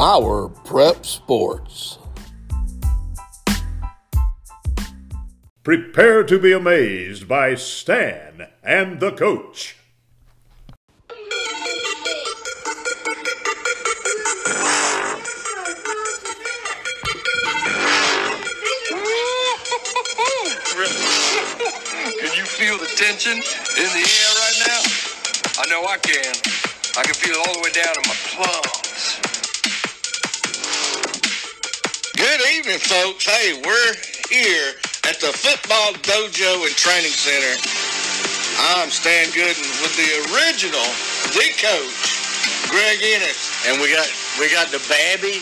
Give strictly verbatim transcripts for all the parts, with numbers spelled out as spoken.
Power Prep Sports. Prepare to be amazed by Stan and the coach. Can you feel the tension in the air right now? I know I can. I can feel it all the way down in my plums. Good evening, folks. Hey, we're here at the Football Dojo and Training Center. I'm Stan Gooden with the original, the coach, Greg Ennis. And we got we got the Babby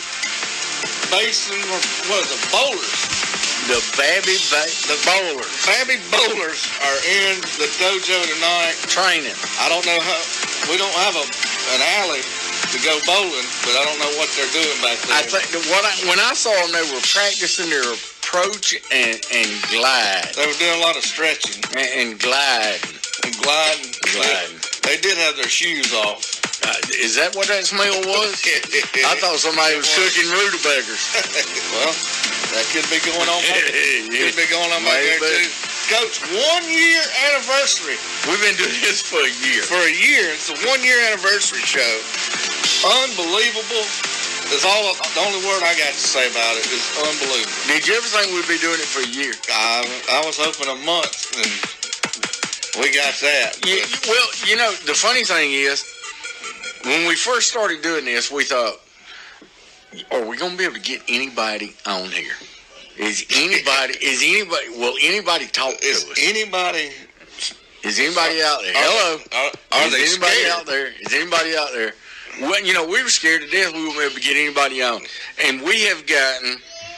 Basin, what is it, Bowlers. The Babby ba- the Bowlers. Babby Bowlers are in the dojo tonight training. I don't know how, we don't have a an alley to go bowling, but I don't know what they're doing back there. I think that what I, when I saw them, they were practicing their approach and, and glide. They were doing a lot of stretching. And, and gliding. And gliding. Gliding. They did have their shoes off. Uh, is that what that smell was? I thought somebody was, was cooking rutabagas. Well, that could be going on. Could be going on back there too. Coach, one year anniversary. We've been doing this for a year. For a year. It's a one year anniversary show. Unbelievable. That's all. The only word I got to say about it is unbelievable. Did you ever think we'd be doing it for a year? I, I was hoping a month, and we got that. Yeah, well, you know, the funny thing is, when we first started doing this, we thought, are we going to be able to get anybody on here? Is anybody, is anybody, will anybody talk to is us? Anybody, is anybody out there? Hello? Are, are is they anybody scared? out there? Is anybody out there? Well, you know, we were scared to death we wouldn't be able to get anybody on. And we have gotten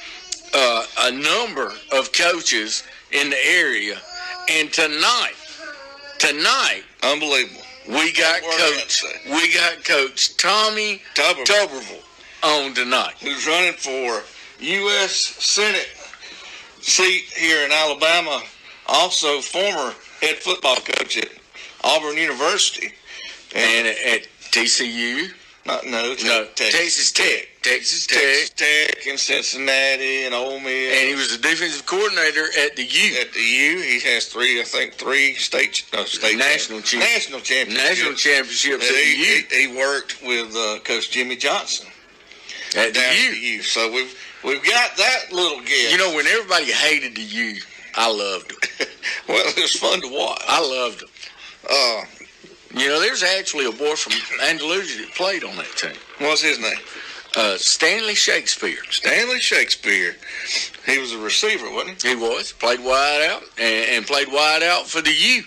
uh, a number of coaches in the area. And tonight, tonight, unbelievable. We got coach, we got Coach Tommy Tuberville on tonight, who's running for U S Senate seat here in Alabama. Also, former head football coach at Auburn University and at, at T C U. Not no, no Texas, Texas Tech, Texas Tech, Texas Tech in Cincinnati and Ole Miss. And he was the defensive coordinator at the U. At the U, he has three, I think, three state, no, state national champ, national championships. National championships. At he, the U. He, he worked with uh, Coach Jimmy Johnson at the U. the U. So we've we've got that little guest. You know, when everybody hated the U, I loved them. Well, it was fun to watch. I loved them. Uh, You know, there's actually a boy from Andalusia that played on that team. What's his name? Uh, Stanley Shakespeare. Stanley Shakespeare. He was a receiver, wasn't he? He was. Played wide out and, and played wide out for the U.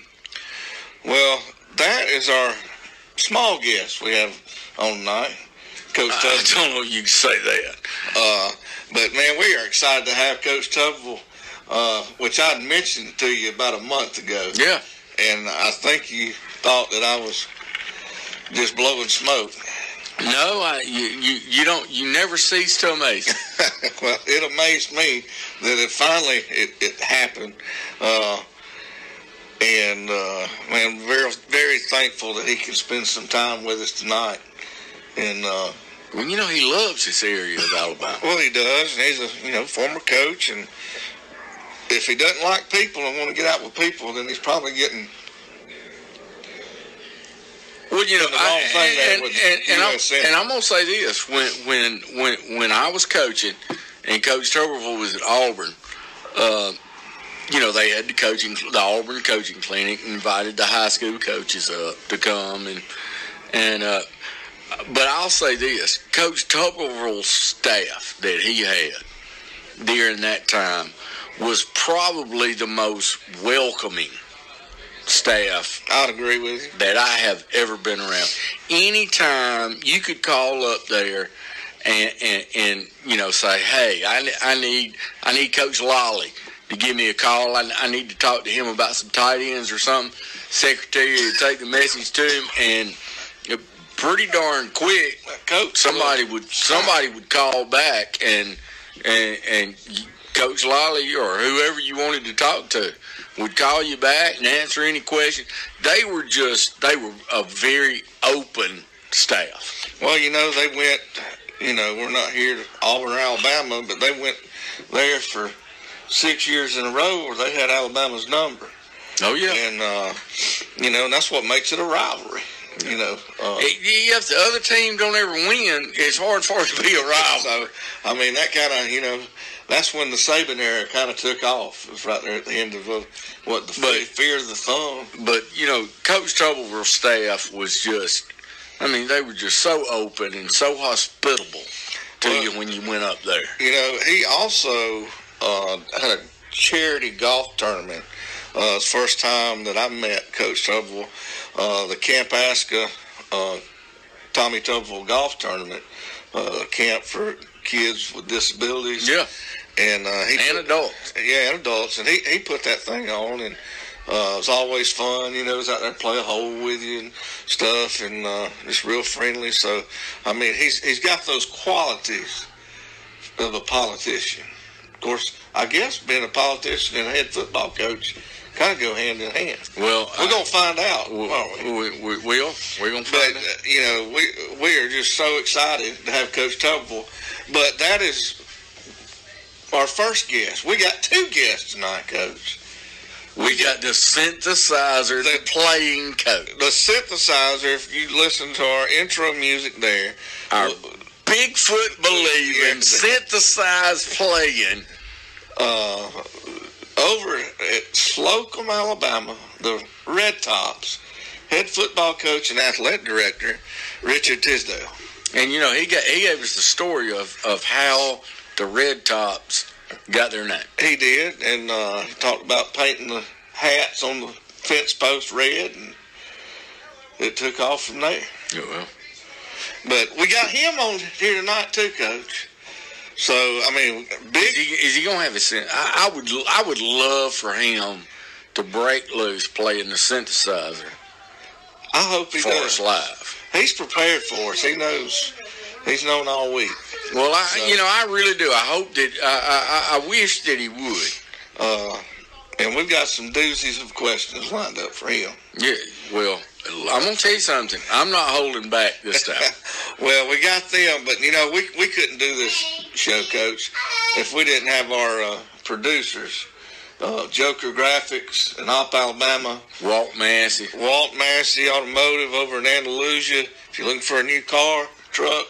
Well, that is our small guest we have on tonight. Coach Tuberville. I don't know if you can say that. Uh, but, man, we are excited to have Coach Tuberville, uh, which I mentioned to you about a month ago. Yeah. And I think you thought that I was just blowing smoke. No, I, you, you, you don't. You never cease to amaze. Well, it amazed me that it finally it, it happened, uh, and uh, man, very very thankful that he can spend some time with us tonight. And uh, well, you know, he loves this area of Alabama. Well, he does, and he's a you know former coach, and if he doesn't like people and want to get out with people, then he's probably getting. Well, you know, I, and, and, and, and, I'm, and I'm going to say this: when when when when I was coaching, and Coach Tuberville was at Auburn, uh, you know, they had the coaching, the Auburn coaching clinic, and invited the high school coaches up to come, and and uh, but I'll say this: Coach Tuberville's staff that he had during that time was probably the most welcoming staff I'd agree with you that I have ever been around. Anytime you could call up there and, and, and you know say, hey, I, I need I need Coach Lolly to give me a call. I, I need to talk to him about some tight ends or something. Secretary would take the message to him, and pretty darn quick, Coach somebody would somebody would call back and and and Coach Lolly or whoever you wanted to talk to would call you back and answer any question. They were just, they were a very open staff. Well, you know, they went you know, we're not here to Auburn, Alabama, but they went there for six years in a row where they had Alabama's number. Oh, yeah. And, uh, you know, and that's what makes it a rivalry, you know. Uh, if the other team don't ever win, it's hard for it to be a rival. So, I mean, that kind of, you know, that's when the Saban era kind of took off. It was right there at the end of uh, what, the but, fear of the thumb. But, you know, Coach Tuberville's staff was just, I mean, they were just so open and so hospitable to well, you when you went up there. You know, he also uh, had a charity golf tournament. Uh, it's the first time that I met Coach Tuberville, uh, the Camp Aska uh, Tommy Tuberville golf tournament, uh, camp for kids with disabilities. Yeah. And, uh, he and put, adults. Yeah, and adults. And he, he put that thing on, and uh, it was always fun. You know, he was out there play a hole with you and stuff, and uh, just real friendly. So, I mean, he's he's got those qualities of a politician. Of course, I guess being a politician and a head football coach kind of go hand in hand. Well, we're gonna find out. We, aren't we? We, we will. We're gonna but, find out. Uh, you know, we we are just so excited to have Coach Tuberville. But that is our first guest. We got two guests tonight, Coach. We, we got the synthesizer, the playing coach. The synthesizer. If you listen to our intro music there, our Bigfoot believing, synthesized playing. Uh, over at Slocum, Alabama, the Red Tops head football coach and athletic director, Richard Tisdale. And, you know, he got he gave us the story of, of how the Red Tops got their name. He did, and uh, he talked about painting the hats on the fence post red, and it took off from there. Yeah, well. But we got him on here tonight too, Coach. So, I mean, big. Is he, is he gonna have a synth? I, I would, I would love for him to break loose playing the synthesizer. I hope he for does. us live. He's prepared for us. He knows. He's known all week. Well, I, so, you know, I really do. I hope that. I, I, I wish that he would. Uh, and we've got some doozies of questions lined up for him. Yeah. Well, I'm gonna tell you something. I'm not holding back this time. Well, we got them, but you know, we we couldn't do this show, Coach, if we didn't have our uh, producers, uh, Joker Graphics in Opp, Alabama, Walt Massey, Walt Massey Automotive over in Andalusia. If you're looking for a new car, truck,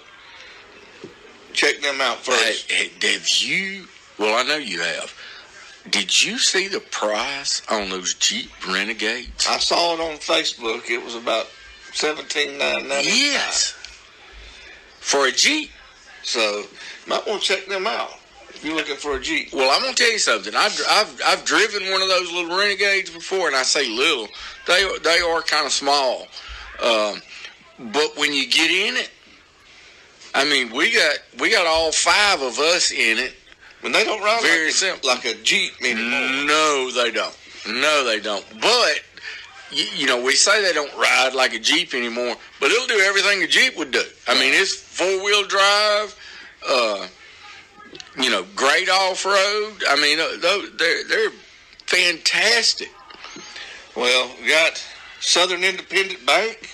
check them out first. Hey, hey, have you? Well, I know you have. Did you see the price on those Jeep Renegades? I saw it on Facebook. It was about seventeen nine ninety-five. Yes. For a Jeep. So, you might want to check them out if you're looking for a Jeep. Well, I'm going to tell you something. I've, I've, I've driven one of those little Renegades before, and I say little. They, they are kind of small. Um, but when you get in it, I mean, we got we got all five of us in it. And they don't ride Very like, simple. A, like a Jeep anymore. No, they don't. No, they don't. But, you, you know, we say they don't ride like a Jeep anymore, but it'll do everything a Jeep would do. I mean, it's four-wheel drive, uh, you know, great off-road. I mean, they're, they're fantastic. Well, we got Southern Independent Bank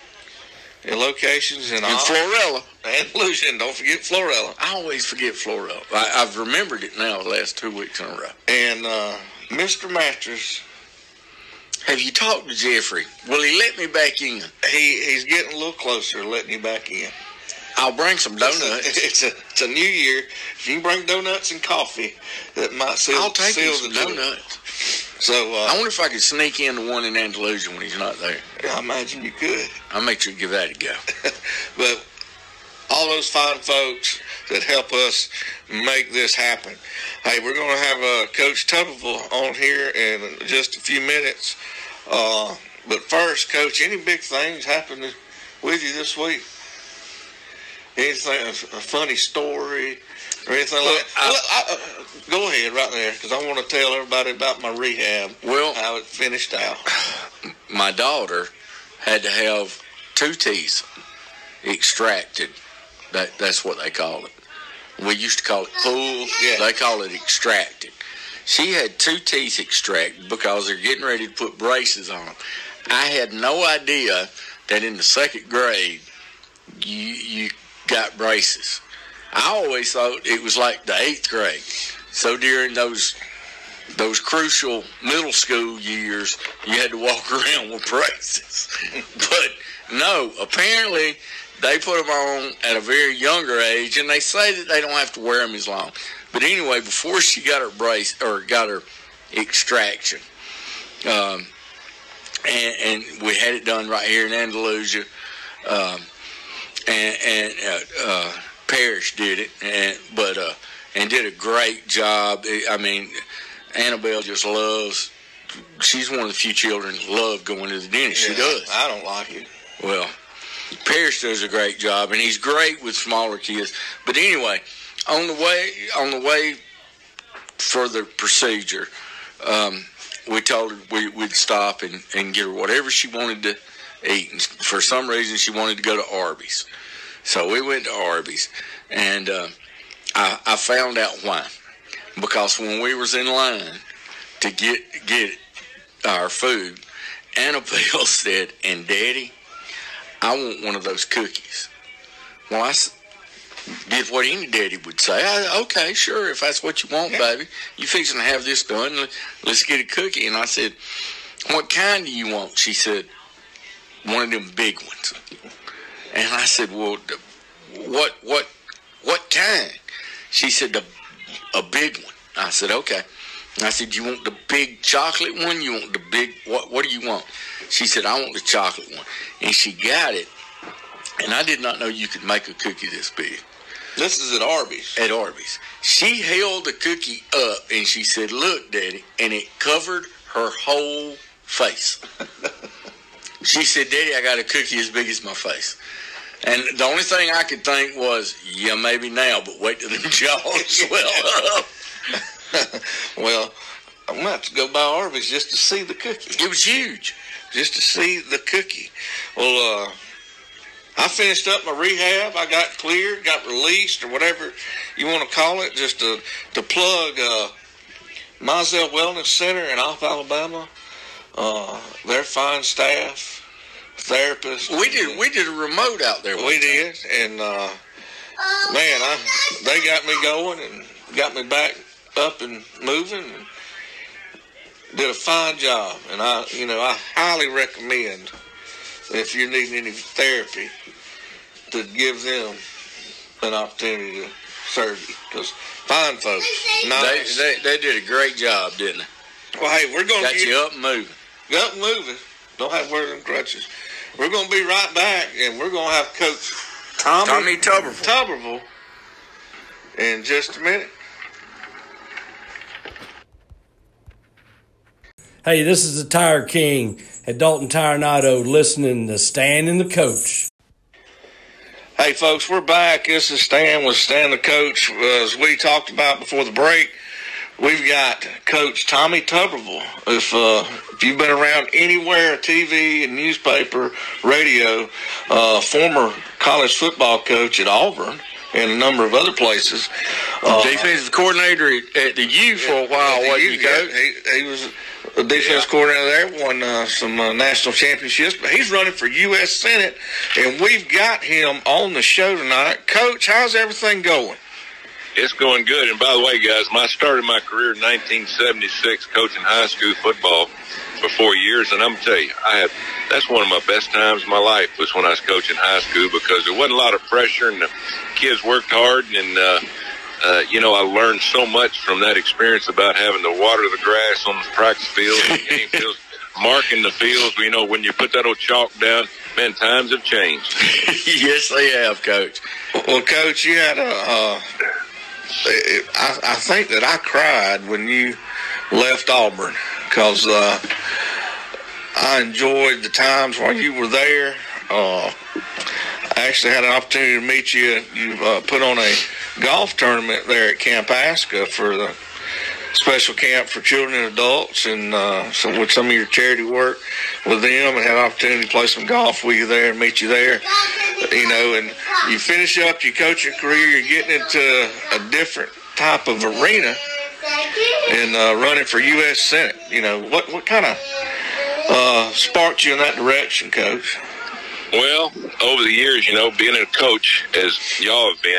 in locations in And Florella. And Lucian, don't forget Florella. I always forget Florella. I, I've remembered it now the last two weeks in a row. And uh, Mister Mattress. Have you talked to Jeffrey? Will he let me back in? He He's getting a little closer to letting you back in. I'll bring some donuts. It's a, it's a, it's a new year. If you can bring donuts and coffee, that might seal, I'll take seal some the donuts. So uh, I wonder if I could sneak in the one in Andalusia when he's not there. I imagine you could. I'll make sure to give that a go. But all those fine folks that help us make this happen. Hey, we're going to have uh, Coach Tuberville on here in just a few minutes. Uh, but first, Coach, any big things happening with you this week? Anything, a, a funny story or anything like that? I, well, I, uh, go ahead right there, because I want to tell everybody about my rehab, well, how it finished out. My daughter had to have two teeth extracted. That, that's what they call it. We used to call it pulled. Yeah. They call it extracted. She had two teeth extracted because they're getting ready to put braces on them. I had no idea that in the second grade you, you got braces. I always thought it was like the eighth grade. So during those those crucial middle school years, you had to walk around with braces. But no, apparently they put them on at a very younger age, and they say that they don't have to wear them as long. But anyway, before she got her brace or got her extraction, um, and, and we had it done right here in Andalusia, um, and, and uh, uh, Parrish did it, and but uh, and did a great job. I mean, Annabelle just loves. She's one of the few children that love going to the dentist. Yeah, she does. I don't like it. Well, Parrish does a great job, and he's great with smaller kids. But anyway, on the way on the way for the procedure, um, we told her we, we'd stop and, and get her whatever she wanted to eat. And for some reason, she wanted to go to Arby's. So we went to Arby's, and uh, I, I found out why. Because when we was in line to get get our food, Annabelle said, "And Daddy, I want one of those cookies." Well, I did what any daddy would say. I, okay, sure, if that's what you want, yeah. baby. You fixing to have this done, let's get a cookie. And I said, "What kind do you want?" She said, "One of them big ones." And I said, "Well, what what what kind?" She said, the, "A big one." I said, "Okay." And I said, "You want the big chocolate one? You want the big, what What do you want?" She said, "I want the chocolate one." And she got it. And I did not know you could make a cookie this big. This is at Arby's. At Arby's. She held the cookie up and she said, "Look, Daddy," and it covered her whole face. She said, "Daddy, I got a cookie as big as my face." And the only thing I could think was, yeah, maybe now, but wait till them jaws swell up. Well, I'm going to have to go by Arby's just to see the cookie. It was huge. Just to see the cookie. Well, uh, I finished up my rehab. I got cleared, got released, or whatever you want to call it, just to, to plug uh, Mizell Wellness Center in Off, Alabama. Uh, their fine staff, therapists. We did we did a remote out there. We did, and uh, man, I, they got me going and got me back up and moving, and did a fine job. And I, you know, I highly recommend if you're needing any therapy to give them an opportunity to serve you, because fine folks, nice. They, they they did a great job, didn't they? Well, hey, we're gonna got get you up and moving. Up and moving. Don't have to wear them crutches. We're gonna be right back, and we're gonna have Coach Tommy, Tommy Tuberville. Tuberville in just a minute. Hey, this is the Tire King at Dalton Tire and Auto, listening to Stan and the Coach. Hey, folks, we're back. This is Stan with Stan the Coach. As we talked about before the break, we've got Coach Tommy Tuberville. If uh, if you've been around anywhere, T V and newspaper, radio, uh, former college football coach at Auburn and a number of other places. Uh, Defensive coordinator at the U for a while, wasn't you, Coach? He, he was a defense yeah. coordinator there, won uh, some uh, national championships, but he's running for U S Senate, and we've got him on the show tonight. Coach, how's everything going? It's going good. And by the way, guys, I started my career in nineteen seventy-six coaching high school football for four years. And I'm going to tell you, I had, that's one of my best times of my life was when I was coaching high school, because there wasn't a lot of pressure and the kids worked hard. And, uh, uh, you know, I learned so much from that experience about having to water the grass on the practice fields and game fields, marking the fields. You know, when you put that old chalk down, man, times have changed. Yes, they have, Coach. Well, Coach, you had a... Uh, I, I think that I cried when you left Auburn, because uh, I enjoyed the times while you were there. Uh, I actually had an opportunity to meet you. You uh, put on a golf tournament there at Camp Aska for the special camp for children and adults, and uh, some, with some of your charity work with them, and had an opportunity to play some golf with you there and meet you there. You know, and you finish up your coaching career, you're getting into a different type of arena and uh, running for U S Senate. You know, what what kind of uh, sparked you in that direction, Coach? Well, over the years, you know, being a coach, as y'all have been,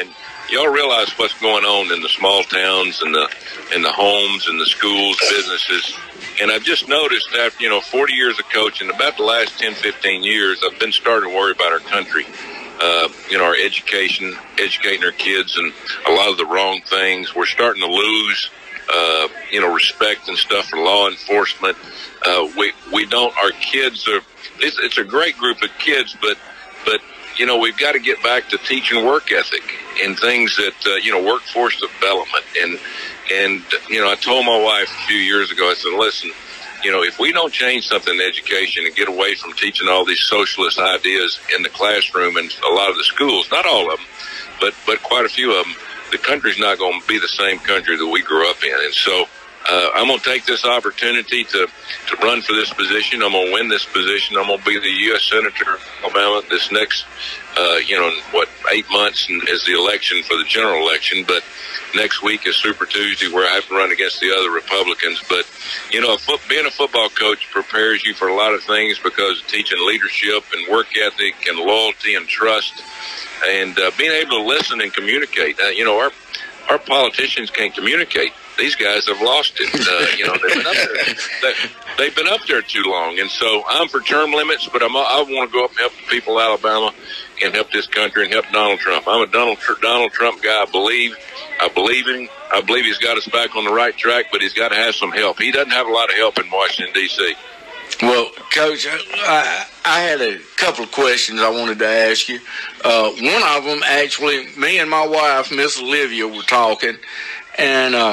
y'all realize what's going on in the small towns and the in the homes and the schools, businesses. And I've just noticed after, you know, forty years of coaching, about the last ten, fifteen years, I've been starting to worry about our country. Uh, you know, our education, educating our kids, and a lot of the wrong things. We're starting to lose, uh, you know, respect and stuff for law enforcement. Uh, we we don't. Our kids are. It's, it's a great group of kids, but but you know, we've got to get back to teaching work ethic and things that uh, you know, workforce development. And and you know, I told my wife a few years ago. I said, listen. You know, if we don't change something in education and get away from teaching all these socialist ideas in the classroom and a lot of the schools, not all of them, but, but quite a few of them, the country's not going to be the same country that we grew up in. And so uh, I'm going to take this opportunity to, to run for this position. I'm going to win this position. I'm going to be the U S Senator of Alabama this next, uh, you know, what, eight months and is the election for the general election. But next week is Super Tuesday, where I have to run against the other Republicans. But, you know, foot, being a football coach prepares you for a lot of things because of teaching leadership and work ethic and loyalty and trust and uh, being able to listen and communicate. Uh, you know, our our politicians can't communicate. These guys have lost it. Uh, you know, they've been up there. They, they've been up there too long. And so I'm for term limits, but I'm, I want to go up and help the people of Alabama and help this country and help Donald Trump. I'm a Donald, Donald Trump guy. I believe. I believe in him. I believe he's got us back on the right track, but he's got to have some help. He doesn't have a lot of help in Washington, D C Well, Coach, I, I had a couple of questions I wanted to ask you. Uh, one of them, actually, me and my wife, Miss Olivia, were talking, and uh,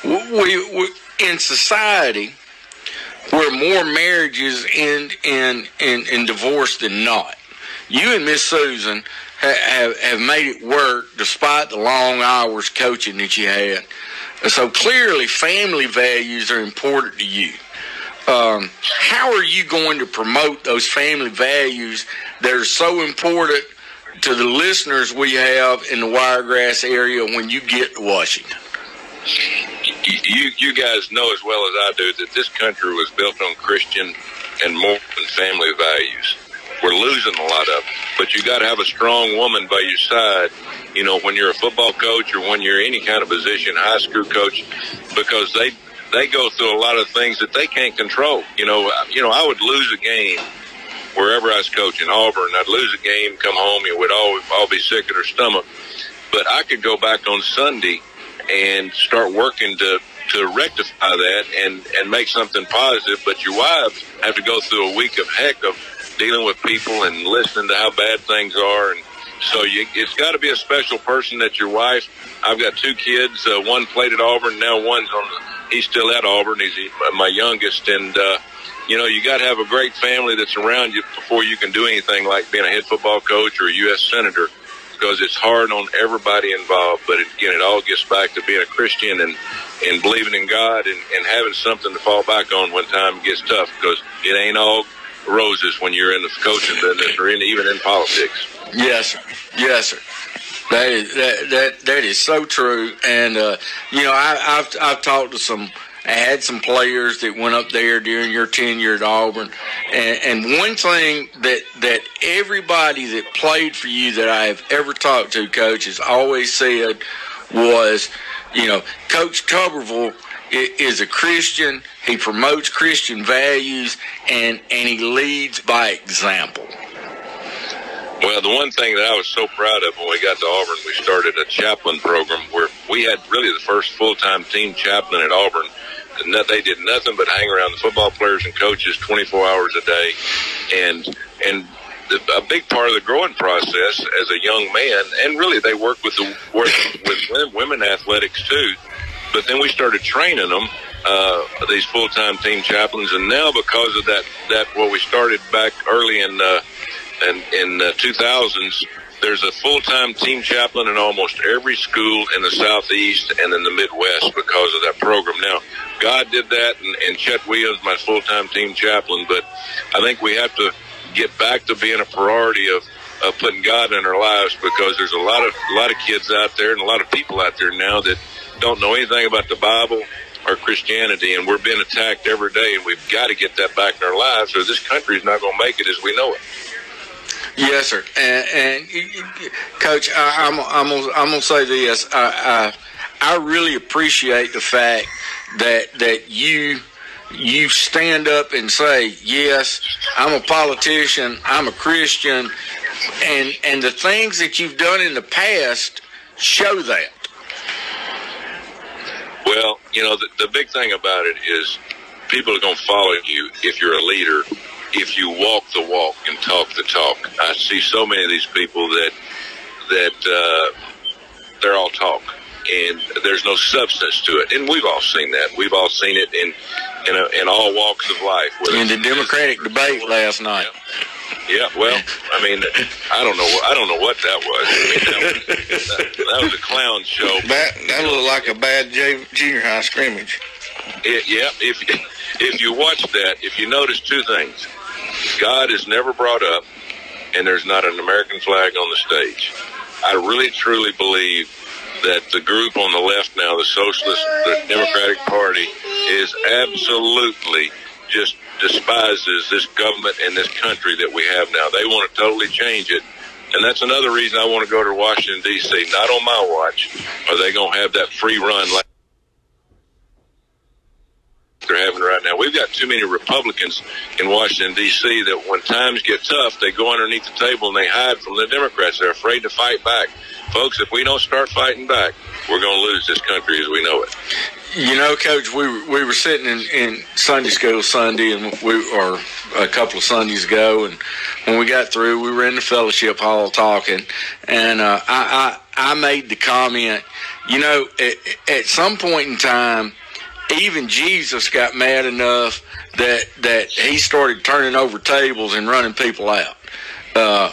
we, we in society where more marriages end in, in, in divorce than not. You and Miss Susan have, have made it work despite the long hours coaching that you had. So clearly family values are important to you. Um, how are you going to promote those family values that are so important to the listeners we have in the Wiregrass area when you get to Washington? You, you guys know as well as I do that this country was built on Christian and more than family values. We're losing a lot of them, but you got to have a strong woman by your side, you know, when you're a football coach or when you're any kind of position, high school coach, because they they go through a lot of things that they can't control. You know, you know, I would lose a game wherever I was coaching, Auburn. I'd lose a game, come home, and we'd all all be sick at our stomach. But I could go back on Sunday and start working to to rectify that and and make something positive. But your wives have to go through a week of heck of dealing with people and listening to how bad things are. And so you, it's got to be a special person that's your wife. I've got two kids. Uh, one played at Auburn. Now one's on the, he's still at Auburn. He's my youngest. And, uh, you know, you got to have a great family that's around you before you can do anything like being a head football coach or a U S Senator, because it's hard on everybody involved. But, it, again, it all gets back to being a Christian and, and believing in God and, and having something to fall back on when time gets tough, because it ain't all roses when you're in the coaching business or in, even in politics. Yes, sir. Yes, sir. That is that that, that is so true. And uh, you know, I, I've I've talked to some. I had some players that went up there during your tenure at Auburn, and, and one thing that that everybody that played for you that I have ever talked to, Coach, has always said was, you know, Coach Tuberville is a Christian. He promotes Christian values, and, and he leads by example. Well, the one thing that I was so proud of when we got to Auburn, we started a chaplain program where we had really the first full-time team chaplain at Auburn. And they did nothing but hang around the football players and coaches twenty-four hours a day. And and the, a big part of the growing process as a young man, and really they work with the work with women athletics too. But then we started training them, uh, these full-time team chaplains, and now because of that, that what we started back early in uh, in, in uh, two thousands, there's a full-time team chaplain in almost every school in the Southeast and in the Midwest because of that program. Now, God did that, and, and Chet Williams, my full-time team chaplain, but I think we have to get back to being a priority of, of putting God in our lives, because there's a lot of a lot of kids out there and a lot of people out there now that don't know anything about the Bible or Christianity, and we're being attacked every day, and we've got to get that back in our lives, or this country is not going to make it as we know it. Yes, sir. And, and Coach, I, I'm I'm gonna, I'm gonna say this. I, I I really appreciate the fact that that you you stand up and say, yes, I'm a politician, I'm a Christian, and and the things that you've done in the past show that. Well, you know, the, the big thing about it is people are going to follow you if you're a leader, if you walk the walk and talk the talk. I see so many of these people that that uh, they're all talk, and there's no substance to it. And we've all seen that. We've all seen it in in, a, in all walks of life. In the Democratic debate last night. Yeah. yeah, well, I mean, I don't know. I don't know what that was. I mean, that, was that, that was a clown show. That that looked like a bad J, junior high scrimmage. It, yeah, if if you watch that, if you notice two things, God is never brought up, and there's not an American flag on the stage. I really truly believe that the group on the left now, the Socialist, the Democratic Party, is absolutely just despises this government and this country that we have now. They want to totally change it. And that's another reason I want to go to Washington, D C Not on my watch are they going to have that free run like they're having right now. We've got too many Republicans in Washington, D C that when times get tough, they go underneath the table and they hide from the Democrats. They're afraid to fight back. Folks, if we don't start fighting back, we're going to lose this country as we know it. You know, Coach, we were, we were sitting in, in Sunday school Sunday, and we or a couple of Sundays ago, and when we got through, we were in the fellowship hall talking, and uh, I, I I made the comment, you know, at, at some point in time, even Jesus got mad enough that that he started turning over tables and running people out. Uh,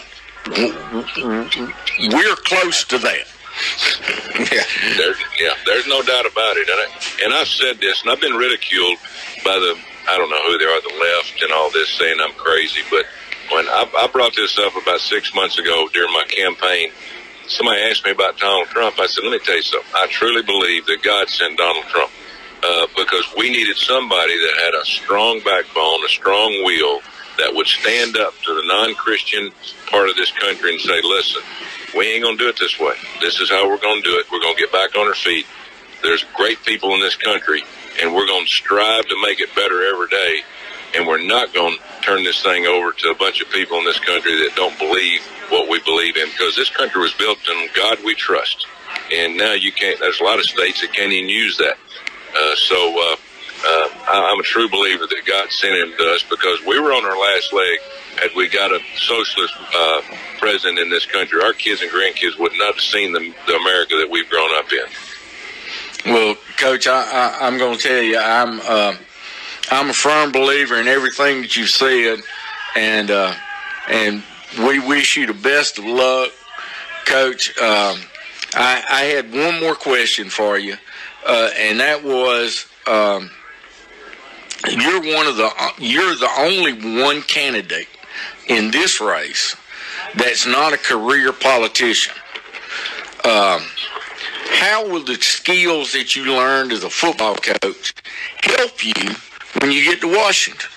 we're close to that. yeah, there's, yeah, there's no doubt about it. And, I, and I've said this, and I've been ridiculed by the, I don't know who they are, the left and all this, saying I'm crazy. But when I, I brought this up about six months ago during my campaign, somebody asked me about Donald Trump. I said, let me tell you something. I truly believe that God sent Donald Trump uh, because we needed somebody that had a strong backbone, a strong will, that would stand up to the non-Christian part of this country and say, listen, we ain't going to do it this way. This is how we're going to do it. We're going to get back on our feet. There's great people in this country, and we're going to strive to make it better every day, and we're not going to turn this thing over to a bunch of people in this country that don't believe what we believe in, because this country was built on God we trust. And now you can't, there's a lot of states that can't even use that. Uh, so, uh, Uh, I'm a true believer that God sent him to us because we were on our last leg had we got a socialist uh, president in this country. Our kids and grandkids would not have seen the, the America that we've grown up in. Well, Coach, I, I, I'm going to tell you, I'm uh, I'm a firm believer in everything that you've said, and uh, and we wish you the best of luck, Coach. Um, I, I had one more question for you, uh, and that was. Um, You're one of the. You're the only one candidate in this race that's not a career politician. Um, how will the skills that you learned as a football coach help you when you get to Washington?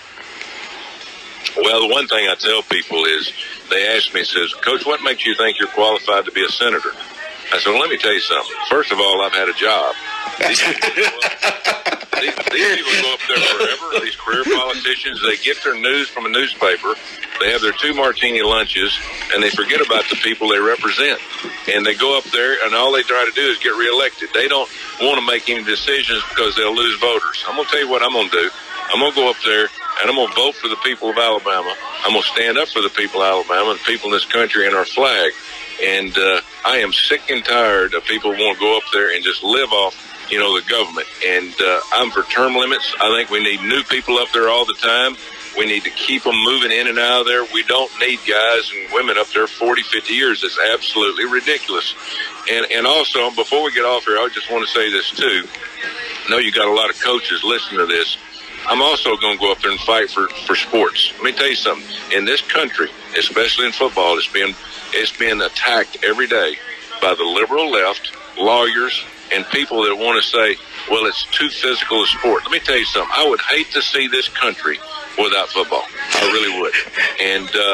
Well, the one thing I tell people is they ask me, says, Coach, what makes you think you're qualified to be a senator? I said, well, let me tell you something. First of all, I've had a job. These people, these, these people go up there forever, these career politicians. They get their news from a newspaper. They have their two martini lunches, and they forget about the people they represent. And they go up there, and all they try to do is get reelected. They don't want to make any decisions because they'll lose voters. I'm going to tell you what I'm going to do. I'm going to go up there, and I'm going to vote for the people of Alabama. I'm going to stand up for the people of Alabama and people in this country and our flag. And uh, I am sick and tired of people who want to go up there and just live off, you know, the government. And uh, I'm for term limits. I think we need new people up there all the time. We need to keep them moving in and out of there. We don't need guys and women up there forty, fifty years. It's absolutely ridiculous. And and also, before we get off here, I just want to say this, too. I know you got a lot of coaches listening to this. I'm also going to go up there and fight for, for sports. Let me tell you something. In this country, especially in football, it's been it's been attacked every day by the liberal left, lawyers, and people that want to say, well, it's too physical a sport. Let me tell you something. I would hate to see this country without football. I really would. And, uh,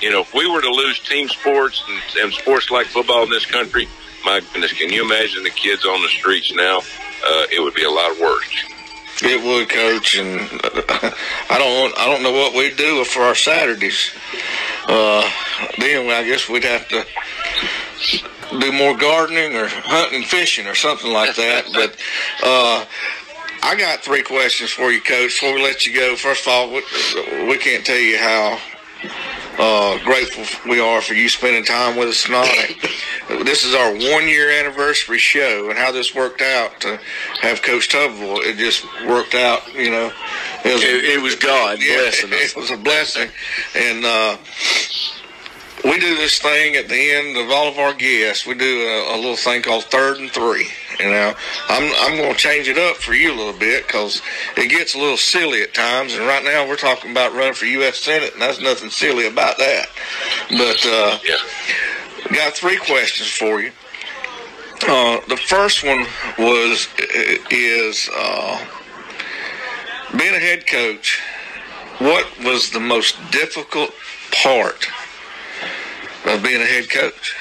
you know, if we were to lose team sports and, and sports like football in this country, my goodness, can you imagine the kids on the streets now? Uh, it would be a lot worse. It would, Coach, and I don't I don't know what we'd do for our Saturdays. Uh, then I guess we'd have to do more gardening or hunting and fishing or something like that. But uh, I got three questions for you, Coach, before we let you go. First of all, we, we can't tell you how uh, grateful we are for you spending time with us tonight. This is our one-year anniversary show, and how this worked out to have Coach Tuberville, it just worked out, you know. It was, it, it was God yeah, blessing us. It was a blessing. And uh, we do this thing at the end of all of our guests. We do a, a little thing called Third and Three. You know, I'm I'm going to change it up for you a little bit because it gets a little silly at times. And right now we're talking about running for U S Senate, and there's nothing silly about that. But uh, yeah. got three questions for you. Uh, the first one was is uh, being a head coach. What was the most difficult part of being a head coach?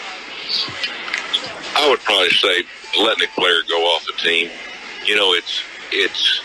I would probably say letting a player go off the team. You know, it's it's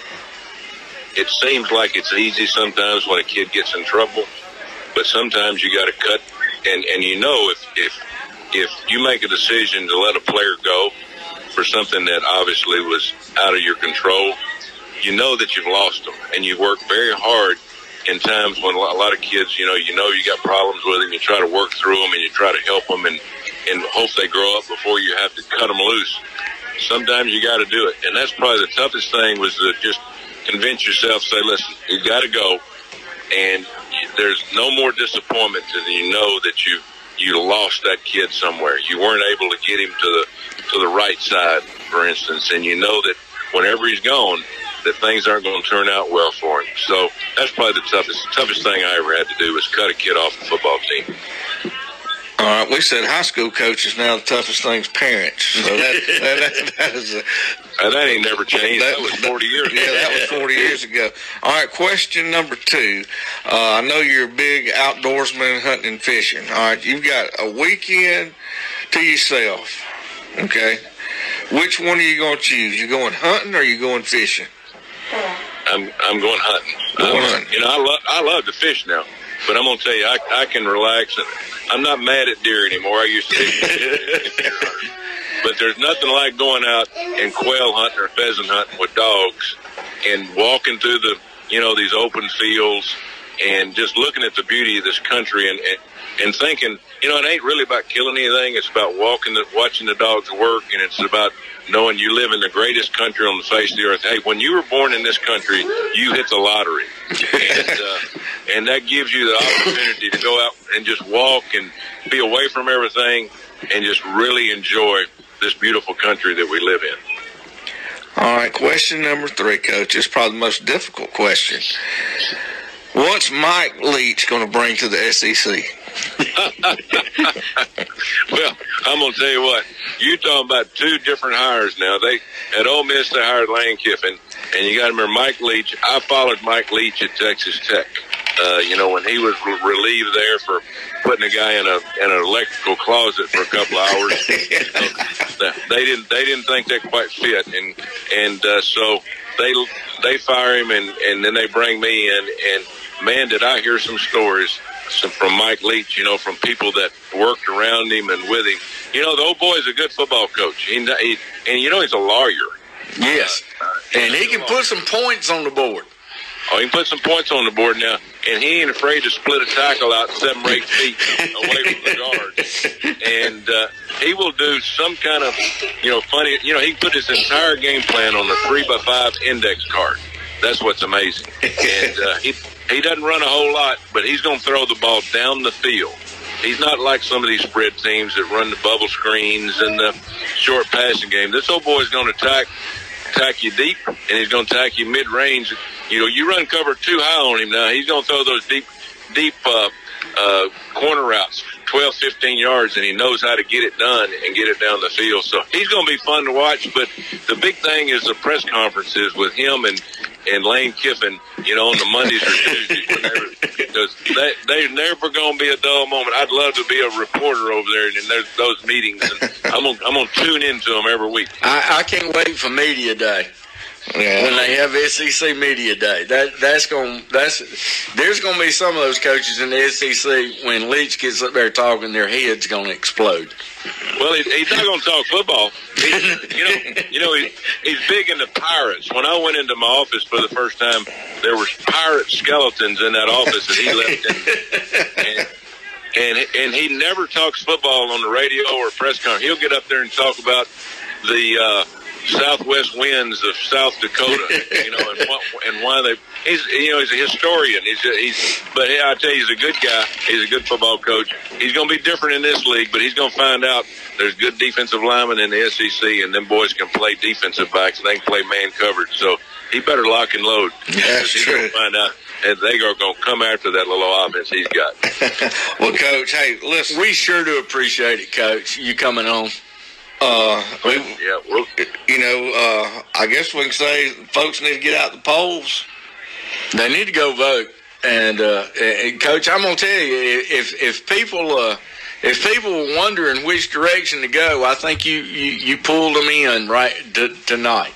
it seems like it's easy sometimes when a kid gets in trouble, but sometimes you got to cut. And and you know, if if if you make a decision to let a player go for something that obviously was out of your control, you know that you've lost them, and you work very hard in times when a lot of kids, you know, you know you got problems with them. You try to work through them, and you try to help them, and and hope they grow up before you have to cut them loose. Sometimes you got to do it, and that's probably the toughest thing, was to just convince yourself, say, listen, you got to go, and there's no more disappointment than you know that you you lost that kid somewhere. You weren't able to get him to the to the right side, for instance, and you know that whenever he's gone, that things aren't going to turn out well for him. So that's probably the toughest the toughest thing I ever had to do, was cut a kid off the football team. All right, we said high school coaches now the toughest thing's parents. So that that, that, that is a, uh, that ain't never changed. That, that was forty years ago. Yeah, that was forty years ago. All right, question number two. Uh, I know you're a big outdoorsman, hunting and fishing. All right, you've got a weekend to yourself. Okay, which one are you going to choose? You going hunting or you going fishing? I'm I'm going hunting. Going um, hunting. You know, I love I love to fish now, but I'm going to tell you, I I can relax and I'm not mad at deer anymore. I used to be. But there's nothing like going out and quail hunting or pheasant hunting with dogs and walking through the, you know, these open fields and just looking at the beauty of this country and, and, and thinking, you know, it ain't really about killing anything. It's about walking, the, watching the dogs work, and it's about knowing you live in the greatest country on the face of the earth. Hey, when you were born in this country, you hit the lottery. And, uh, and that gives you the opportunity to go out and just walk and be away from everything and just really enjoy this beautiful country that we live in. All right, question number three, Coach. This is probably the most difficult question. What's Mike Leach going to bring to the S E C? Well, I'm going to tell you what. You're talking about two different hires now. They at Ole Miss, they hired Lane Kiffin, and you got to remember Mike Leach. I followed Mike Leach at Texas Tech. Uh, you know, when he was re- relieved there for putting a guy in a in an electrical closet for a couple of hours, uh, they didn't they didn't think that quite fit, and and uh, so they they fire him, and and then they bring me in, and man, did I hear some stories some, from Mike Leach, you know, from people that worked around him and with him. You know, the old boy is a good football coach. He, he and you know he's a lawyer. Yes, uh, and he can put some points on the board. Oh, he can put some points on the board now, and he ain't afraid to split a tackle out seven or eight feet away from the guard. And uh, he will do some kind of, you know, funny, you know, he put his entire game plan on a three by five index card. That's what's amazing. And uh, he he doesn't run a whole lot, but he's going to throw the ball down the field. He's not like some of these spread teams that run the bubble screens and the short passing game. This old boy is going to attack, attack you deep, and he's going to attack you mid-range. You know, you run cover too high on him now, he's going to throw those deep, deep uh, uh, corner routes, twelve, fifteen yards, and he knows how to get it done and get it down the field. So he's going to be fun to watch. But the big thing is the press conferences with him and and Lane Kiffin, you know, on the Mondays or Tuesdays, whenever, because they, they're never going to be a dull moment. I'd love to be a reporter over there in those, those meetings, and I'm going I'm to tune into them every week. I, I can't wait for media day. Yeah. When they have S E C media day, that that's going that's there's going to be some of those coaches in the S E C when Leach gets up there talking, their head's going to explode. Well, he, he's not going to talk football. He, you know, you know, he, he's big into pirates. When I went into my office for the first time, there were pirate skeletons in that office that he left in. And, and and he never talks football on the radio or press conference. He'll get up there and talk about the uh, southwest winds of South Dakota, you know, and, what, and why they. He's, you know, he's a historian. He's, a, he's, but hey, I tell you, he's a good guy. He's a good football coach. He's going to be different in this league, but he's going to find out there's good defensive linemen in the S E C, and them boys can play defensive backs, and they can play man coverage. So he better lock and load. That's he's true. Going to find out, and they are going to come after that little offense he's got. Well, Coach, hey, listen, we sure do appreciate it, Coach. You coming on? Uh, we, yeah, well, you know, uh, I guess we can say folks need to get out the polls. They need to go vote. And, uh, and Coach, I'm going to tell you, if if people uh, if people were wondering which direction to go, I think you, you, you pulled them in right t- tonight.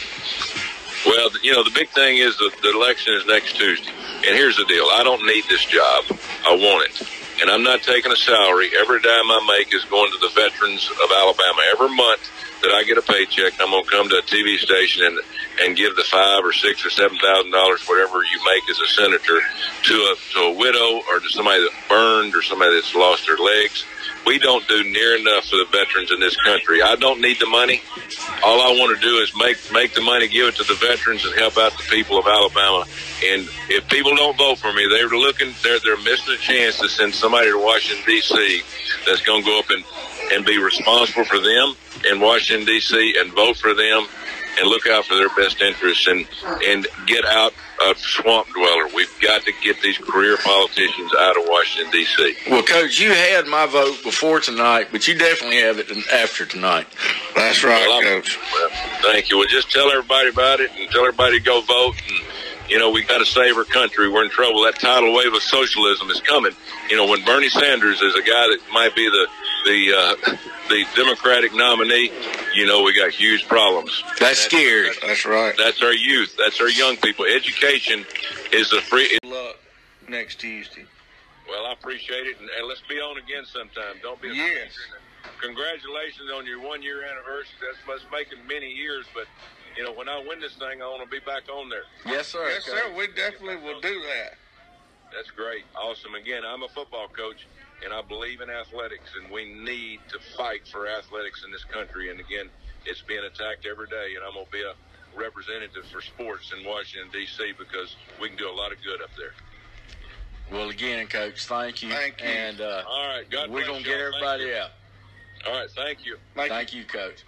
Well, you know, the big thing is the, the election is next Tuesday. And here's the deal. I don't need this job. I want it. And I'm not taking a salary. Every dime I make is going to the veterans of Alabama. Every month that I get a paycheck, I'm going to come to a T V station and, and give the five or six or seven thousand dollars, whatever you make as a senator, to a to a widow or to somebody that burned or somebody that's lost their legs. We don't do near enough for the veterans in this country. I don't need the money. All I want to do is make make the money, give it to the veterans, and help out the people of Alabama. And if people don't vote for me, they're looking, they're they're missing a chance to send somebody to Washington D C that's going to go up and and be responsible for them in Washington D C and vote for them and look out for their best interests and and get out of swamp dweller. We've got to get these career politicians out of Washington D C. Well, Coach, you had my vote before tonight, but you definitely have it after tonight. That's right, well, Coach. Well, thank you. Well, just tell everybody about it and tell everybody to go vote. And you know, we got to save our country. We're in trouble. That tidal wave of socialism is coming. You know, when Bernie Sanders is a guy that might be the the uh, the Democratic nominee, you know, we got huge problems. That's, that's scary. That's, that's right. That's our youth. That's our young people. Education is a free. Good luck next Tuesday. Well, I appreciate it, and, and let's be on again sometime. Don't be a yes. Congratulations on your one-year anniversary. That's, that's making many years, but you know, when I win this thing, I want to be back on there. Yes, sir. Yes, sir. We definitely will do that. That's great. Awesome. Again, I'm a football coach, and I believe in athletics, and we need to fight for athletics in this country. And, again, it's being attacked every day, and I'm going to be a representative for sports in Washington, D C, because we can do a lot of good up there. Well, again, Coach, thank you. Thank you. And uh, all right, God we're going to get everybody out. All right, thank you. Thank, thank you. you, Coach.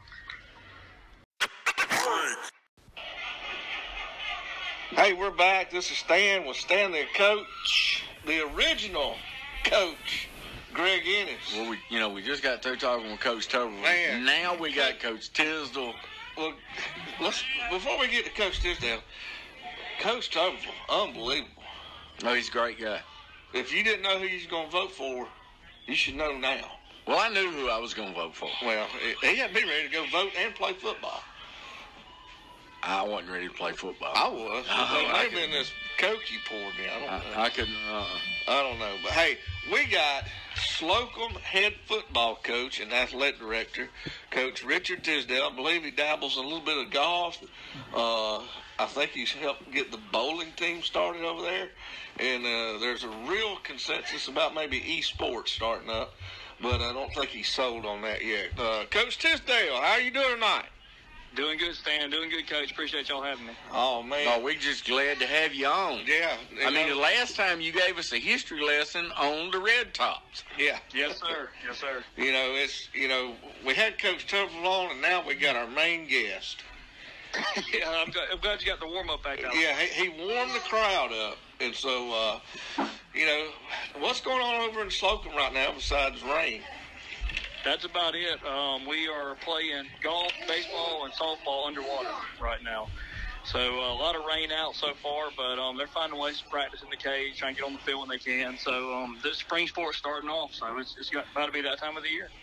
Hey, we're back. This is Stan with Stan the Coach, the original coach, Greg Ennis. Well, we, you know, we just got through talking with Coach Tuberville. Man. Now we got Coach Tisdale. Well, let's before we get to Coach Tisdale, Coach Tuberville, unbelievable. Oh, he's a great guy. If you didn't know who you was going to vote for, you should know now. Well, I knew who I was going to vote for. Well, he had me ready to go vote and play football. I wasn't ready to play football. I was. Oh, Maybe in this Coke you poured me. I don't know. I, I couldn't. Uh-uh. I don't know. But, hey, we got Slocum head football coach and athletic director, Coach Richard Tisdale. I believe he dabbles in a little bit of golf. Uh, I think he's helped get the bowling team started over there. And uh, there's a real consensus about maybe esports starting up. But I don't think he's sold on that yet. Uh, Coach Tisdale, how are you doing tonight? Doing good, Stan. Doing good, Coach. Appreciate y'all having me. Oh, man. Oh, we're just glad to have you on. Yeah. I mean, the last time you gave us a history lesson on the Red Tops. Yeah. Yes, sir. Yes, sir. You know, it's, you know, we had Coach Tuberville on, and now we got our main guest. yeah, I'm glad, I'm glad you got the warm-up back out. Yeah, he, he warmed the crowd up. And so, uh, you know, what's going on over in Slocum right now besides rain? That's about it. Um, we are playing golf, baseball, and softball underwater right now. So uh, a lot of rain out so far, but um, they're finding ways to practice in the cage, trying to get on the field when they can. So um, the spring sport's starting off, so it's, it's got, about to be that time of the year.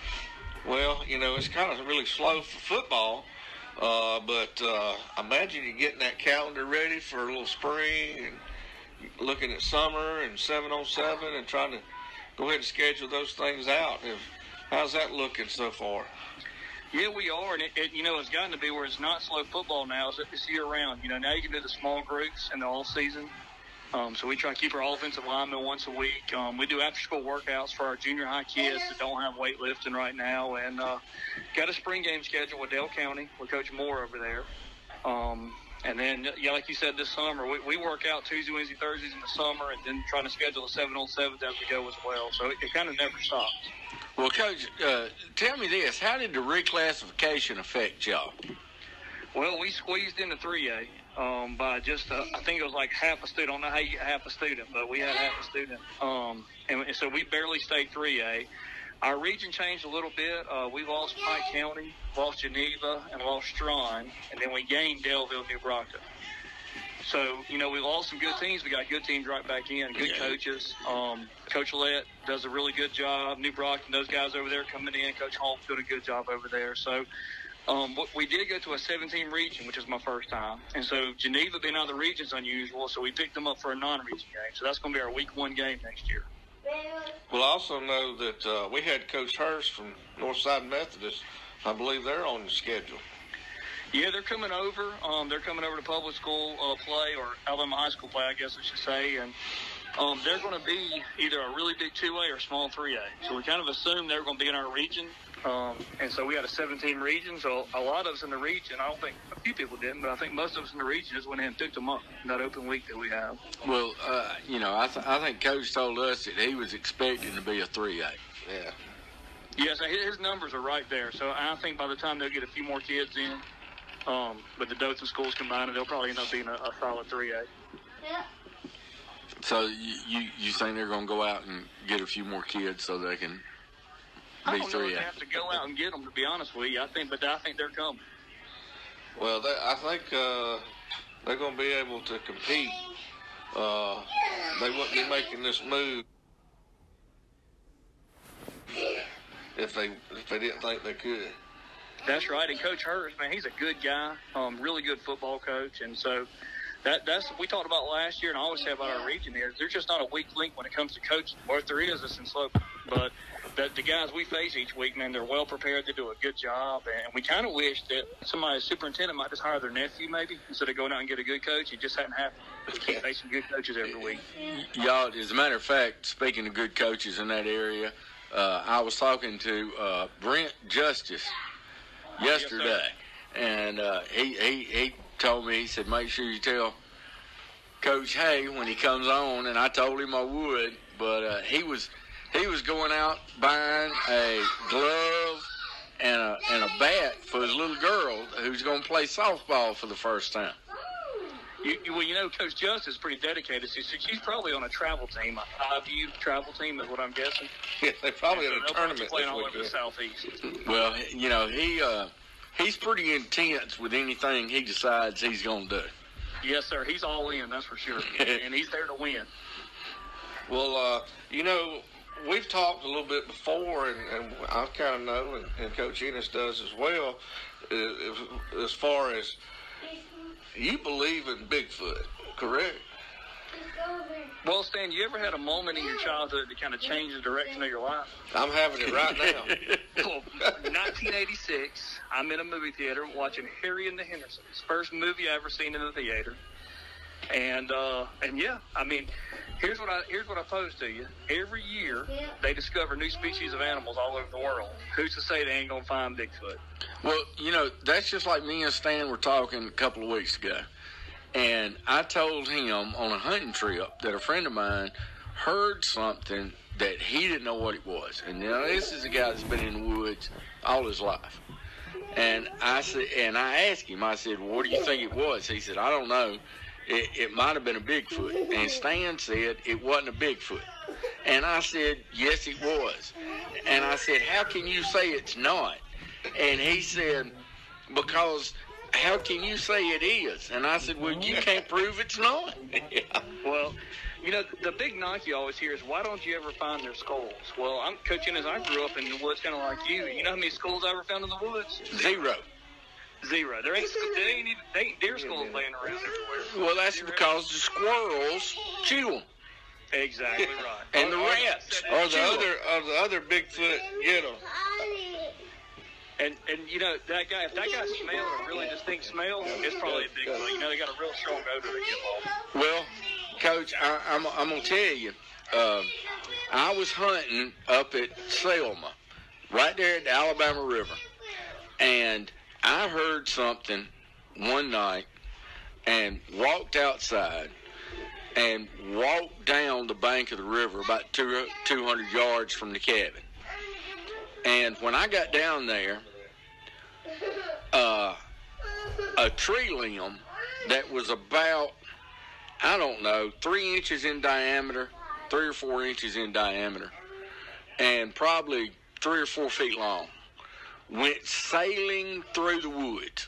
Well, you know, it's kind of really slow for football, uh, but uh, I imagine you're getting that calendar ready for a little spring and looking at summer and seven on seven and trying to go ahead and schedule those things out. If, how's that looking so far? Yeah, we are, and it, it, you know, it's gotten to be where it's not slow football now. It's, it's year-round. You know, now you can do the small groups in the all-season. Um, so we try to keep our offensive linemen once a week. Um, we do after-school workouts for our junior high kids that don't have weightlifting right now, and uh, got a spring game schedule with Dale County with Coach Moore over there. Um, and then, yeah, like you said, this summer, we, we work out Tuesday, Wednesday, Thursdays in the summer, and then trying to schedule the seven on sevens as we go as well. So it, it kind of never stops. Well, Coach, uh, tell me this. How did the reclassification affect y'all? Well, we squeezed into three A um, by just, uh, I think it was like half a student. I don't know how you get half a student, but we had half a student. Um, and, and so we barely stayed three A. Our region changed a little bit. Uh, we lost Pike County, lost Geneva, and lost Strawn, and then we gained Delville, New Brockton. So, you know, we lost some good teams. We got good teams right back in, good yeah. coaches. Um, Coach Lett does a really good job. New Brockton, those guys over there coming in. Coach Holmes doing a good job over there. So um, we did go to a seven-team region, which is my first time. And so Geneva being out of the region is unusual, so we picked them up for a non-region game. So that's going to be our week one game next year. Well, I also know that uh, we had Coach Hurst from Northside Methodist. I believe they're on the schedule. Yeah, they're coming over. Um, they're coming over to public school uh, play or Alabama high school play, I guess I should say. And um, they're going to be either a really big two A or small three A. So we kind of assumed they were going to be in our region. Um, and so we had a seven-team region. So a lot of us in the region, I don't think a few people didn't, but I think most of us in the region just went in and picked them up in that open week that we have. Well, uh, you know, I, th- I think Coach told us that he was expecting to be a three A. Yeah. Yes, yeah, so his numbers are right there. So I think by the time they'll get a few more kids in, Um, with the Dothan schools combined, they'll probably end up being a, a solid three A. Yeah. So you, you you think they're going to go out and get a few more kids so they can be three A? I don't know if they have to go out and get them, to be honest with you. I think, but I think they're coming. Well, they, I think uh, they're going to be able to compete. Uh, they wouldn't be making this move if they if they didn't think they could. That's right, and Coach Hurst, man, he's a good guy, um, really good football coach, and so that that's what we talked about last year, and I always say about our region here. There's just not a weak link when it comes to coaching, or if there is, it's in Slope. But the, the guys we face each week, man, they're well prepared. They do a good job, and we kind of wish that somebody, superintendent, might just hire their nephew maybe instead of going out and get a good coach. It just hadn't happened. We keep facing good coaches every week. Y'all, as a matter of fact, speaking of good coaches in that area, uh, I was talking to uh, Brent Justice yesterday, yes, and uh, he, he he told me, he said, make sure you tell Coach Hay when he comes on, and I told him I would, but uh, he was he was going out buying a glove and a and a bat for his little girl who's going to play softball for the first time. You, you, well, you know, Coach Justice is pretty dedicated. She, she's probably on a travel team, a five-U travel team is what I'm guessing. Yeah, they probably in a so tournament playing this all over weekend. the Southeast. Well, you know, he uh, he's pretty intense with anything he decides he's going to do. Yes, sir. He's all in, that's for sure. And he's there to win. Well, uh, you know, we've talked a little bit before, and, and I kind of know, and, and Coach Ennis does as well, uh, as far as you believe in Bigfoot, correct? Well, Stan, you ever had a moment in your childhood that kind of changed the direction of your life? I'm having it right now. Well, nineteen eighty-six, I'm in a movie theater watching Harry and the Hendersons, first movie I ever seen in the theater. And uh, and yeah, I mean, here's what I here's what I pose to you. Every year, they discover new species of animals all over the world. Who's to say they ain't gonna find Bigfoot? Well, you know, that's just like me and Stan were talking a couple of weeks ago. And I told him on a hunting trip that a friend of mine heard something that he didn't know what it was. And you know, this is a guy that's been in the woods all his life. And I said, and I asked him, I said, well, what do you think it was? He said, I don't know. It, it might have been a Bigfoot. And Stan said it wasn't a Bigfoot. And I said, yes, it was. And I said, how can you say it's not? And he said, because how can you say it is? And I said, well, you can't prove it's not. Yeah. Well, you know, the big knock you always hear is, why don't you ever find their skulls? Well, I'm coaching as I grew up in the woods, kind of like you. You know how many skulls I ever found in the woods? Zero. Zero. There ain't, there ain't, even, there ain't deer skulls laying around everywhere. Well, that's because the squirrels chew them. Exactly right. And the rats Or the other, or the other Bigfoot get them. And, and you know, that guy, if that guy smells a really distinct smell, it's probably a Bigfoot. You know, they got a real strong odor they get off. Well, Coach, I, I'm, I'm going to tell you, uh, I was hunting up at Selma, right there at the Alabama River, and I heard something one night and walked outside and walked down the bank of the river about two, two hundred yards from the cabin. And when I got down there, uh, a tree limb that was about, I don't know, three inches in diameter, three or four inches in diameter, and probably three or four feet long, went sailing through the woods.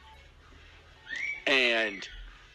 And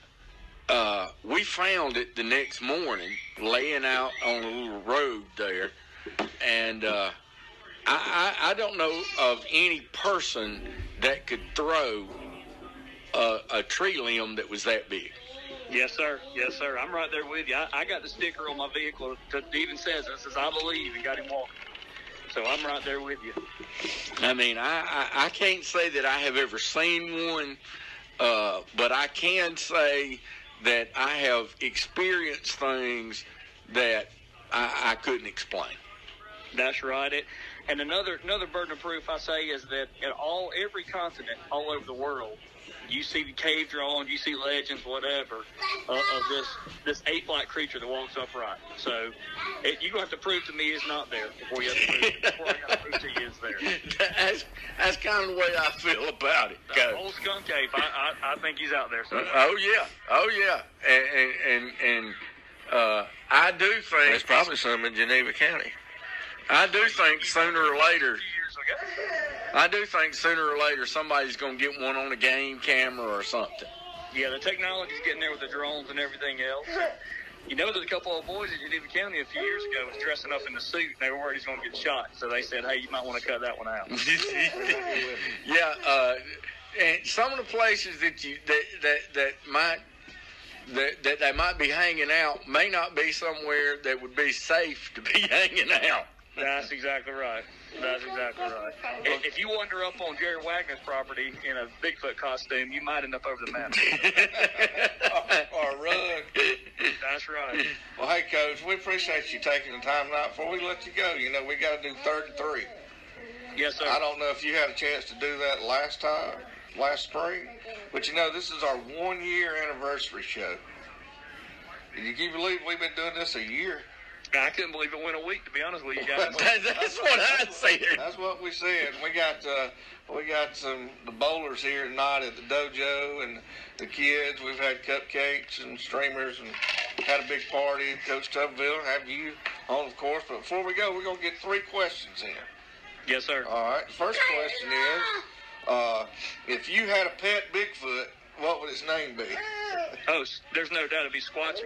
uh, we found it the next morning, laying out on a little road there. And uh, I, I, I don't know of any person that could throw a, a tree limb that was that big. Yes, sir. Yes, sir. I'm right there with you. I, I got the sticker on my vehicle that even says it. It says, I believe, and got him walking. So I'm right there with you. I mean, I, I, I can't say that I have ever seen one, uh, but I can say that I have experienced things that I, I couldn't explain. That's right. It, and another another burden of proof I say is that in all every continent, all over the world, you see the cave drawings, you see legends, whatever, uh, of this this ape-like creature that walks upright. So it, you're going to have to prove to me it's not there before you have to prove, before I got to prove to you it's there. That's, that's kind of the way I feel about it. The old skunk ape, I, I, I think he's out there. So. Oh, yeah. Oh, yeah. And, and, and uh, I do think... There's probably some in Geneva County. I do think sooner or later... I do think sooner or later somebody's going to get one on a game camera or something. Yeah, the technology's getting there with the drones and everything else. You know, there's a couple of boys in Geneva County a few years ago was dressing up in the suit, and they were worried he's going to get shot. So they said, hey, you might want to cut that one out. Yeah, uh, and some of the places that you that that, that might that, that they might be hanging out may not be somewhere that would be safe to be hanging out. That's exactly right. That's exactly right. If, if you wander up on Jerry Wagner's property in a Bigfoot costume, you might end up over the mountain. or, or rug. That's right. Well, hey, Coach, we appreciate you taking the time tonight. Before we let you go, you know, we got to do third and three. Yes, sir. I don't know if you had a chance to do that last time, last spring, but, you know, this is our one-year anniversary show. Can you believe we've been doing this a year? I couldn't believe it went a week, to be honest with you guys. That's what I said. That's what we said. We got uh, we got some the bowlers here tonight at the dojo and the kids. We've had cupcakes and streamers and had a big party. Coach Tuberville, have you on, of course. But before we go, we're gonna get three questions in. Yes, sir. All right. First question is, uh, if you had a pet Bigfoot, what would its name be? Oh, there's no doubt it'd be Squatchy.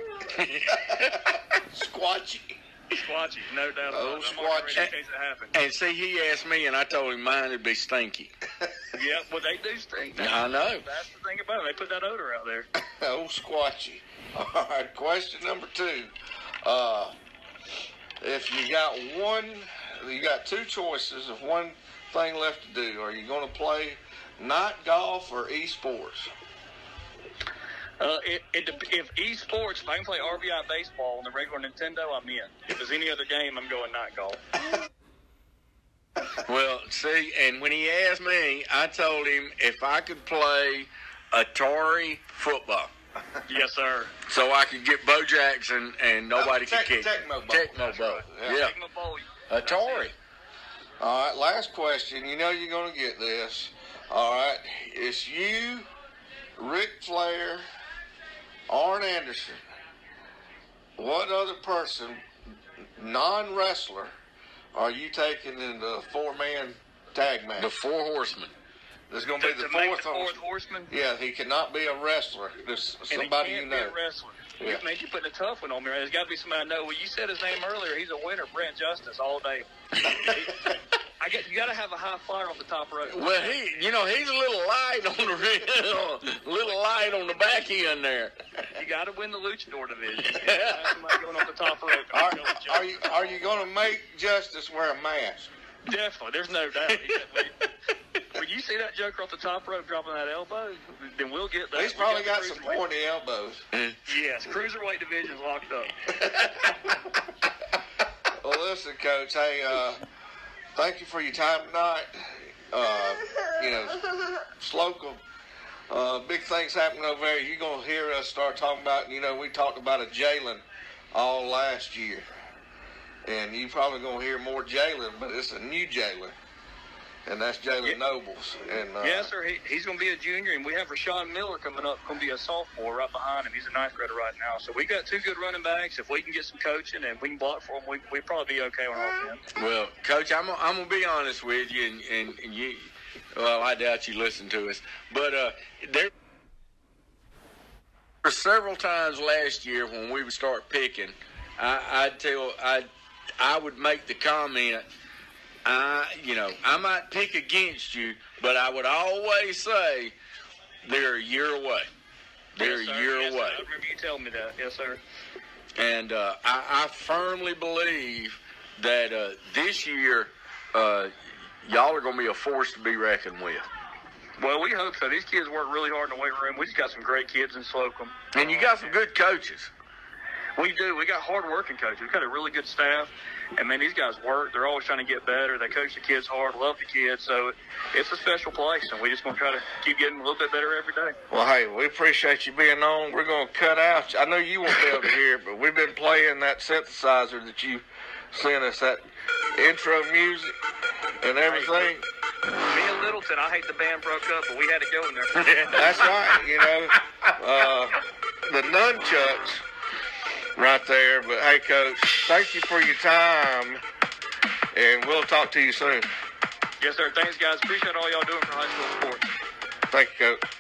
Squatchy. Squatchy, no doubt Oh, about it. Squatchy. In case it happens. And see, he asked me, and I told him mine would be Stinky. Yeah, well, they do stink. I know. That's the thing about it. They put that odor out there. Oh, Squatchy. All right, question number two. Uh, if you got one, you got two choices of one thing left to do. Are you going to play night golf or esports? Uh, it, it, if esports, if I can play R B I baseball on the regular Nintendo, I'm in. If there's any other game, I'm going night golf. Well, see, and when he asked me, I told him if I could play Atari football. Yes, sir. So I could get Bo Jackson and nobody Uh, could tech, kick. Tecmo Bowl. Tecmo Bowl. Right. Yeah. Yeah. Tecmo Bowl. Atari. All right, last question. You know you're going to get this. All right, it's you, Ric Flair, Arn Anderson. What other person, non-wrestler, are you taking in the four-man tag match? The Four Horsemen. There's going to be To- the to make fourth, the fourth horseman? Yeah, he cannot be a wrestler. There's And he somebody can't you know. be a wrestler. Yeah. Man, you're putting a tough one on me. Right? There's got to be somebody I know. Well, you said his name earlier. He's a winner, Brent Justice, all day. I guess you got to have a high flyer on the top rope. Well, he, you know, he's a little light on the rim, a little light on the back end there. You got to win the luchador division. You gotta have somebody going off the top rope. Are, are you are you going to make Justice wear a mask? Definitely, there's no doubt. He- when, when you see that Joker off the top rope dropping that elbow, then we'll get that. He's We probably the got some cruiserweight. pointy elbows. Yes, cruiserweight division's locked up. Well, listen, Coach. Hey, uh, thank you for your time tonight. Uh, you know, Slocum, uh, big things happening over there. You're going to hear us start talking about, you know, we talked about a Jalen all last year. And you're probably going to hear more Jalen, but it's a new Jalen. And that's Jalen Yeah. Nobles. And uh, Yes, sir. He, he's going to be a junior, and we have Rashawn Miller coming up, going to be a sophomore right behind him. He's a ninth grader right now. So we got two good running backs. If we can get some coaching and we can block for them, we we probably be okay on offense. Well, Coach, I'm I'm gonna be honest with you, and, and, and you. Well, I doubt you listen to us, but uh, there were several times last year when we would start picking. I, I'd tell I I would make the comment. I, you know, I might pick against you, but I would always say they're a year away. They're Yes, a sir. year Yes, sir. away. I remember you telling me that. Yes, sir. And uh, I, I firmly believe that uh, this year uh, y'all are going to be a force to be reckoned with. Well, we hope so. These kids work really hard in the weight room. We just got some great kids in Slocum. And you got some good coaches. We do. We got hard-working coaches. We've got a really good staff. And, man, these guys work. They're always trying to get better. They coach the kids hard, love the kids. So it's a special place, and we just going to try to keep getting a little bit better every day. Well, hey, we appreciate you being on. We're going to cut out. I know you won't be able to hear it, but we've been playing that synthesizer that you sent us, that intro music and everything. Me and Littleton, I hate the band broke up, but we had to go in there. That's right, you know. Uh, the nunchucks right there. But, hey, Coach, thank you for your time, and we'll talk to you soon. Yes, sir. Thanks, guys. Appreciate all y'all doing for high school sports. Thank you, Coach.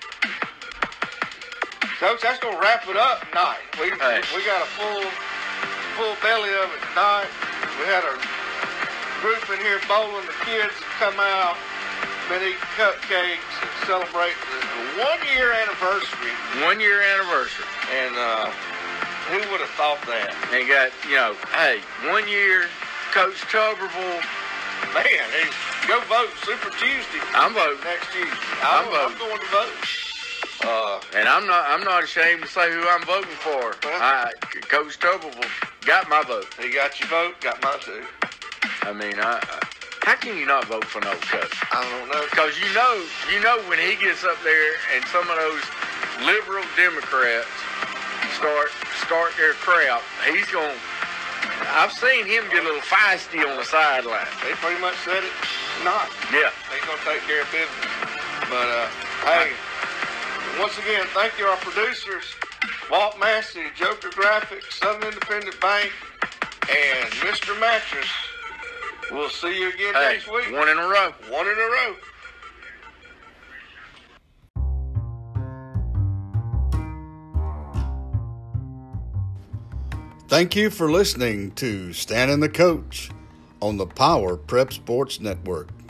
Coach, that's going to wrap it up tonight. We, Hey. we got a full full belly of it tonight. We had a group in here bowling. The kids have come out, been eating cupcakes and celebrating the one-year anniversary. One year anniversary. And uh, who would have thought that? And got, you know, hey, one year, Coach Tuberville. Man, hey, go vote Super Tuesday. I'm voting. Next Tuesday. I'm I'm, I'm voting. going to vote. Uh, And I'm not I'm not ashamed to say who I'm voting for. I, Coach Tuberville got my vote. he got your vote, got mine too. I mean, I, I, how can you not vote for no coach? I don't know. Because you know, you know when he gets up there and some of those liberal Democrats start start their crap, he's going. I've seen him get a little feisty on the sideline. They pretty much said it. Not. Yeah. They're going to take care of business. But, uh, hey, once again, thank you, our producers, Walt Massey, Joker Graphics, Southern Independent Bank, and Mister Mattress. We'll see you again Hey, next week. one in a row. One in a row. Thank you for listening to Stan and the Coach on the Power Prep Sports Network.